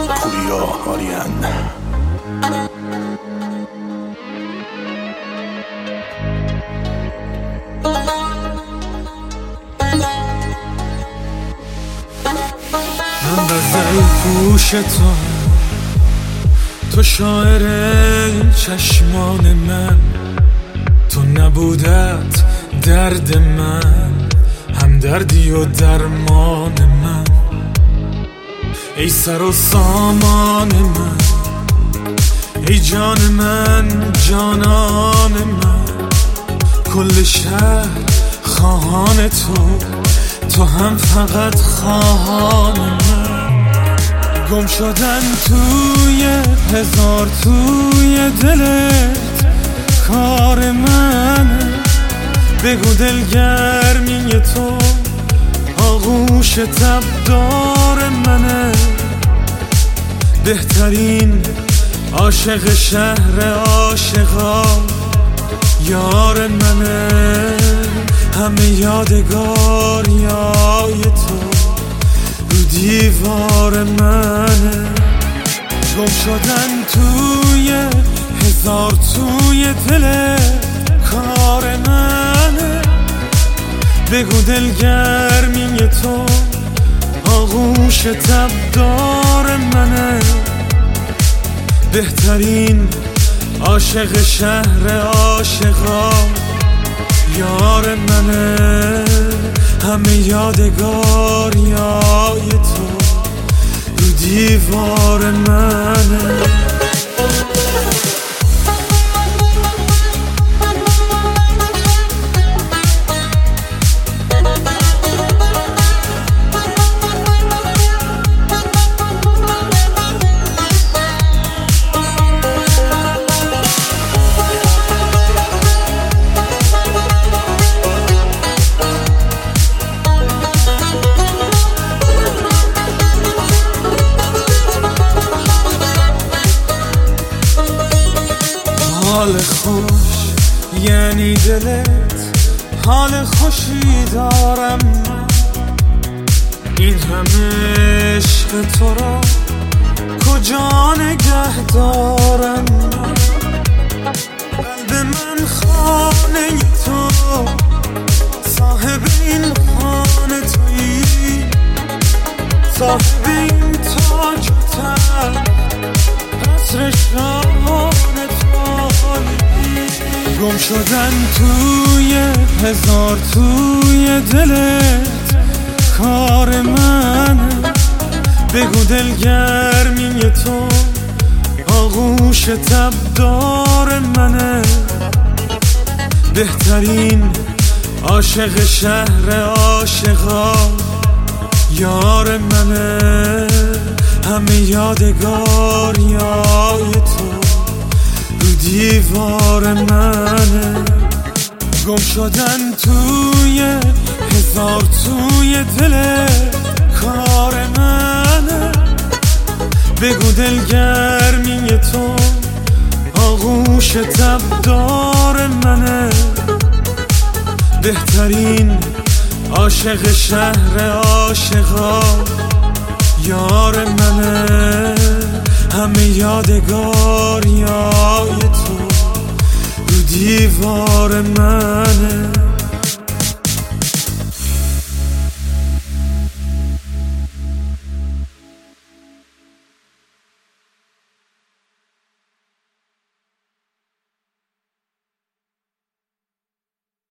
پوریا آریان. من غزل پوش تو شاعر این چشمان من، تو نبودت درد من، همدردی و درمان من، ای سر و سامان من، ای جان من جانان من، کل شهر خواهان تو هم فقط خواهان من. گم شدن توی هزار توی دلت کار منه، بگو دلگرمی تو آغوش تبدار منه، بهترین عاشق شهر عاشقان یار منه، همه یادگاریای تو رو دیوار منه. گم شدن توی هزار توی دل کار منه، بگو دلگرمی تو آغوش تبدار منه، بهترین عاشق شهر عاشقان یار منه، همه یادگاریای تو رو دیوار منه. حال خوش یعنی دلت حال خوشی دارم من، این همه عشق تو را کجا نگه دارم من، قلب من خانه تو، صاحب این خانه تویی، صاحب این تاج و تخت قصر شاهانه تو. گم شدن توی هزار توی دلت کار منه، بگو دلگرمی تو آغوش تبدار منه، بهترین عاشق شهر عاشقان یار منه، همه یادگاریای تو رو دیوار منه. گم شدن توی هزار توی دل کار منه، بگو دلگرمی تو آغوش تبدار منه، بهترین عاشق شهر عاشقان یار منه، همه یادگاریای تو رو دیوار منه.